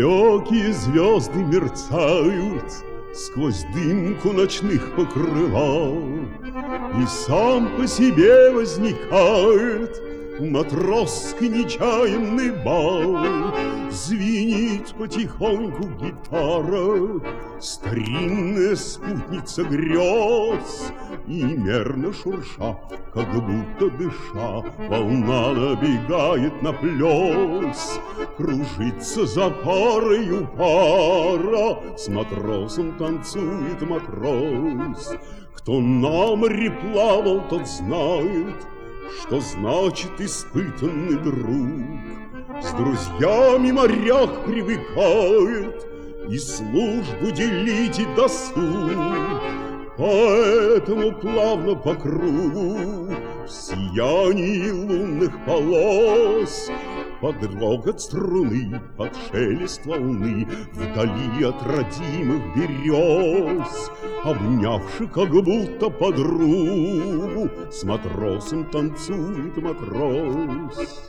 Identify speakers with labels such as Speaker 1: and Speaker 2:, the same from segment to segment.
Speaker 1: Далекие звезды мерцают сквозь дымку ночных покрывал, и сам по себе возникает матросский нечаянный бал. Звенит потихоньку гитара, старинная спутница грез, и мерно шурша, как будто дыша, волна набегает на плес. Кружится за парою пара, с матросом танцует матрос. Кто на море плавал, тот знает, что значит испытанный друг. С друзьями моряк привыкает и службу делить, и досуг. Поэтому плавно по кругу, в сиянии лунных полос, под рокот струны, под шелест волны, вдали от родимых берез, обнявши как будто подругу, с матросом танцует матрос.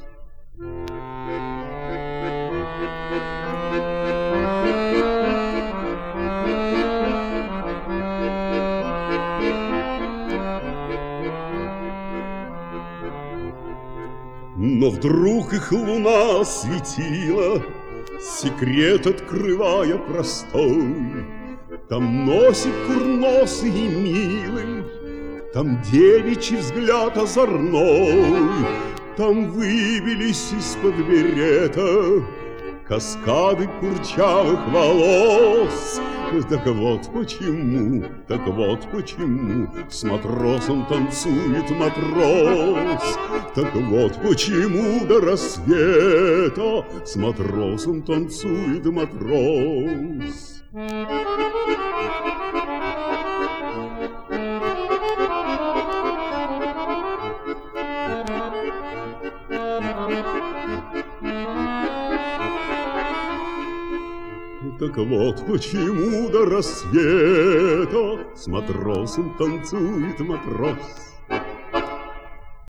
Speaker 1: Но вдруг их луна осветила, секрет открывая простой. Там носик курносый и милый, там девичий взгляд озорной, там выбились из-под берета каскады курчавых волос. Так вот почему с матросом танцует матрос. Так вот почему до рассвета с матросом танцует матрос. Так вот почему до рассвета с матросом танцует матрос.